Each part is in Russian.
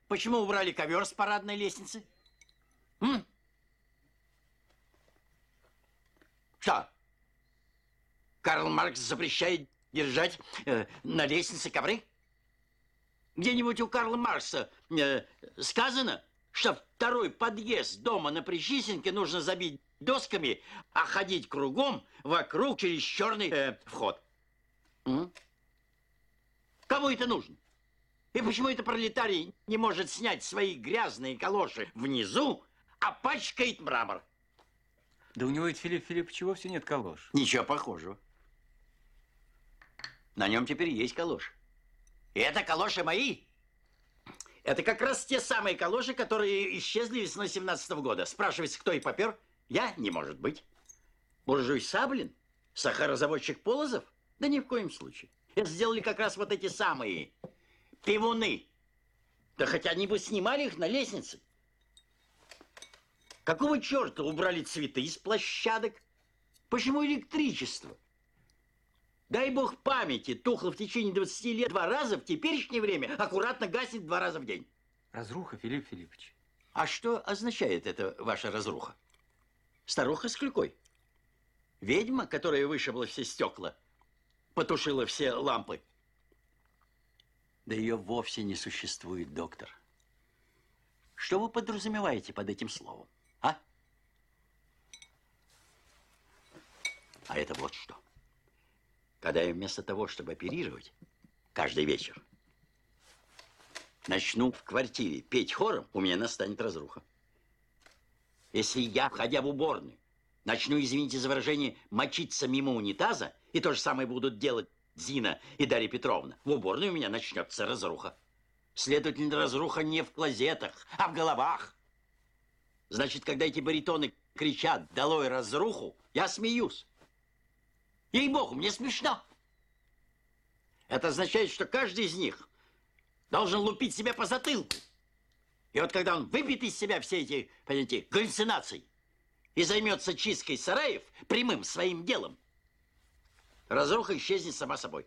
Почему убрали ковер с парадной лестницы? М? Что? Карл Маркс запрещает держать на лестнице ковры? Где-нибудь у Карла Маркса сказано, что второй подъезд дома на Причистенке нужно забить досками, а ходить кругом вокруг через черный вход. М? Кому это нужно? И почему это пролетарий не может снять свои грязные калоши внизу, а пачкает мрамор? Да у него ведь, Филипп Филиппович, вовсе нет калош. Ничего похожего. На нем теперь есть калоши. И это калоши мои. Это как раз те самые калоши, которые исчезли весной 17-го года. Спрашивается, кто и попер? Я? Не может быть. Буржуй Саблин? Сахарозаводчик Полозов? Да ни в коем случае. Это сделали как раз вот эти самые пивуны. Да хотя они бы снимали их на лестнице. Какого черта убрали цветы из площадок? Почему электричество? Дай бог памяти, тухло в течение 20 лет 2 раза, в теперешнее время аккуратно гаснет 2 раза в день. Разруха, Филипп Филиппович. А что означает эта ваша разруха? Старуха с клюкой? Ведьма, которая вышибла все стекла, потушила все лампы? Да ее вовсе не существует, доктор. Что вы подразумеваете под этим словом, а? А это вот что. Когда я вместо того, чтобы оперировать каждый вечер, начну в квартире петь хором, у меня настанет разруха. Если я, входя в уборную, начну, извините за выражение, мочиться мимо унитаза, и то же самое будут делать Зина и Дарья Петровна, в уборной у меня начнется разруха. Следовательно, разруха не в клозетах, а в головах. Значит, когда эти баритоны кричат «Долой разруху!», я смеюсь. Ей-богу, мне смешно. Это означает, что каждый из них должен лупить себя по затылку. И вот когда он выпьет из себя все эти, понимаете, галлюцинации и займется чисткой сараев прямым своим делом, разруха исчезнет сама собой.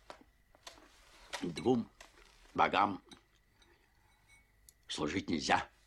2 богам служить нельзя.